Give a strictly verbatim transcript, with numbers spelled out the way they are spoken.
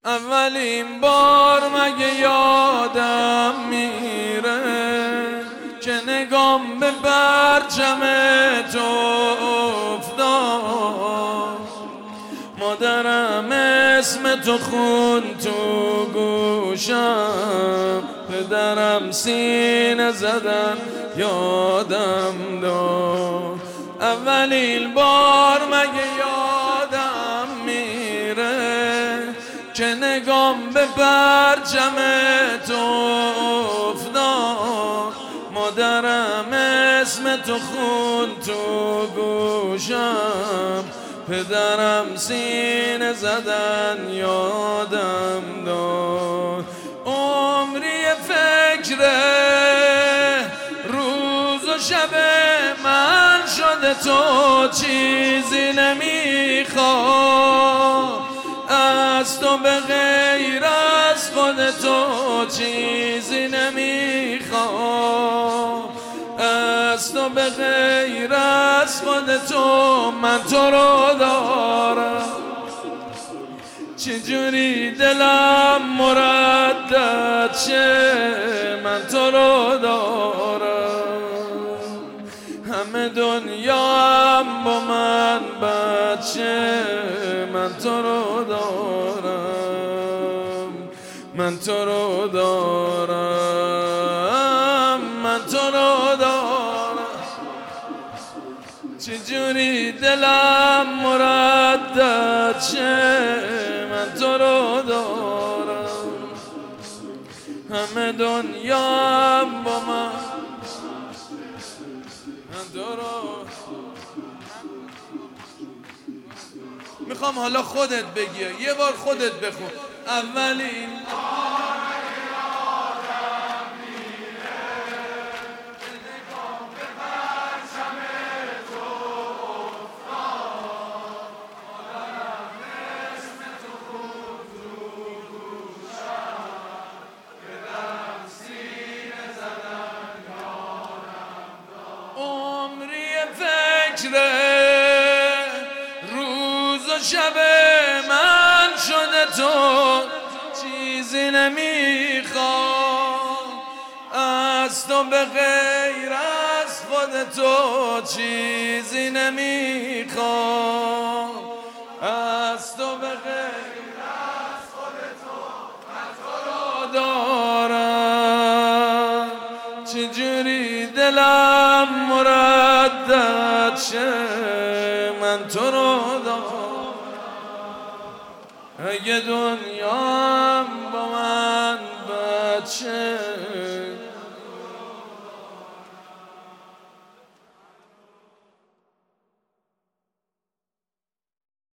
اولین بار مگه یادم میره که نگام به برچم تو افتاد. مادرم اسم تو خون تو گوشم، پدرم سینه زدن یادم داد. اولین بار مگه یادم میره که نگام به برچم تو افتاد. مادرم اسم تو خون تو گوشم، پدرم سینه زدن یادم داد. عمری فکر روز و شب من شده تو چیزی نمیخوام. از تو به غیر از خود تو چیزی نمیخوام. از تو به غیر از خود تو من تو رو دارم. چجوری دلم مردد شه من تو رو دارم. همه دنیا هم با من بچه من تو رو دارم. من تو رو دارم. من تو رو دارم. چجوری دلم مردد شه من تو رو دارم. همه دنیا هم با من من تو رو. میخوام حالا خودت بگی، یه بار خودت بخون. اولین روز و شب من شده تو چیزی نمیخوام. از تو به غیر از خود تو چیزی نمیخوام. از تو به غیر از خود تو من تو رو دارم. چجوری دلم مردد شه من تو رو دارم. اگه دنیا با من